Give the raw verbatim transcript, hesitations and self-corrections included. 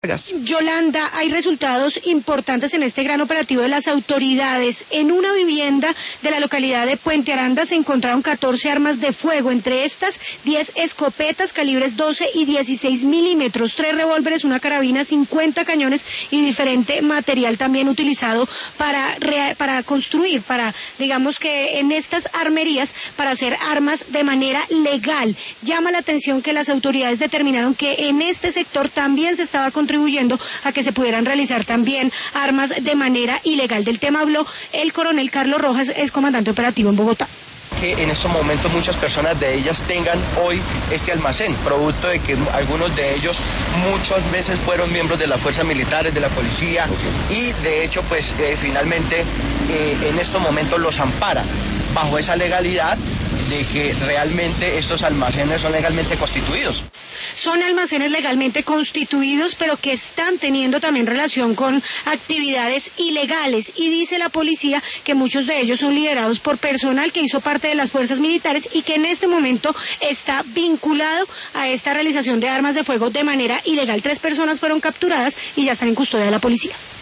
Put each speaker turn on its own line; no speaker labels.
Yolanda, hay resultados importantes en este gran operativo de las autoridades. En una vivienda de la localidad de Puente Aranda se encontraron catorce armas de fuego, entre estas diez escopetas calibres doce y dieciséis milímetros, tres revólveres, una carabina, cincuenta cañones y diferente material también utilizado para, para construir, para, digamos que en estas armerías, para hacer armas de manera legal. Llama la atención que las autoridades determinaron que en este sector también se estaba contribuyendo a que se pudieran realizar también armas de manera ilegal. Del tema habló el coronel Carlos Rojas, es comandante operativo en Bogotá.
Que en estos momentos muchas personas de ellas tengan hoy este almacén, producto de que algunos de ellos muchas veces fueron miembros de las fuerzas militares, de la policía, y de hecho pues eh, finalmente eh, en estos momentos los ampara bajo esa legalidad de que realmente estos almacenes son legalmente constituidos.
Son almacenes legalmente constituidos, pero que están teniendo también relación con actividades ilegales, y dice la policía que muchos de ellos son liderados por personal que hizo parte de las fuerzas militares y que en este momento está vinculado a esta realización de armas de fuego de manera ilegal. Tres personas fueron capturadas y ya están en custodia de la policía.